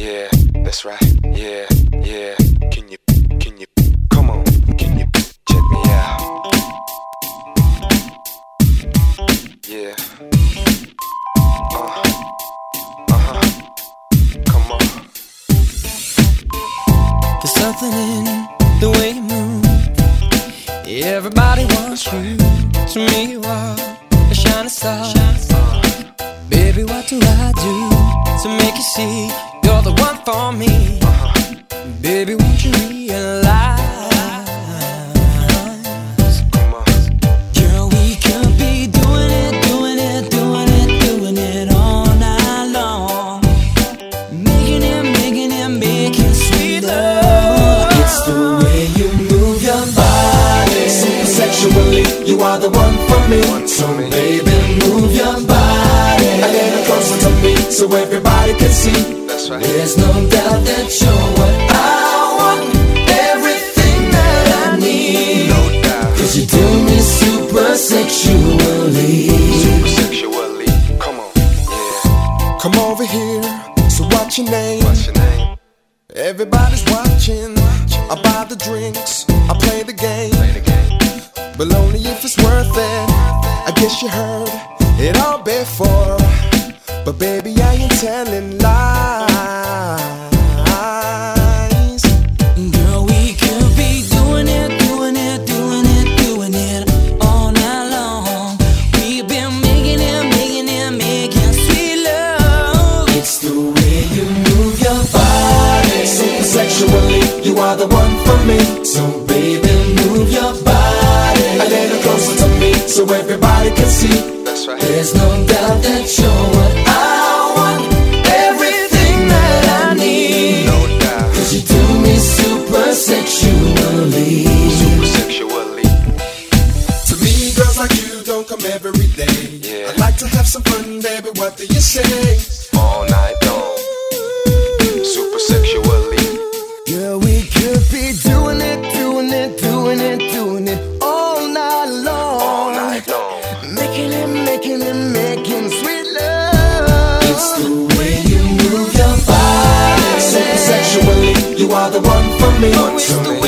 Yeah, that's right. Yeah, yeah. Can you, come on, can you check me out? Yeah. Come on. There's something in the way you move. Everybody wants you. To me you are a shining star. Baby, what do I do to make you see you're the one for me? Baby, won't you realize? Girl, we could be doing it all night long. Making sweet love. It's the way you move your body. Super sexually, you are the one for me. So baby, move your body a little closer to me, so everybody can see. That's right. There's no doubt that you're what I want, everything that I need. No doubt. 'Cause you do me super sexually. Super sexually. Come on. Yeah. Come over here, so what's your name? What's your name? Everybody's watching. I buy the drinks, I play the game, Play the game. but only if it's worth it. I guess you heard it all before, but baby, I ain't telling lies. Girl, we could be doing it all night long. We've been making sweet love. It's the way you move your body. Super sexually, you are the one for me. So baby, move your body a little closer to me, so everybody can see. That's right. There's no doubt that you're what I want, everything that I need. No doubt. 'Cause you do me super sexually. Super sexually. To me, girls like you don't come every day. Yeah. I'd like to have some fun, baby, what do you say? All night long. Super sexually. Girl, we could be doing it all night long. All night long. Making sweet love. It's the way you move your body. Super sexually, you are the one for me. Oh, it's the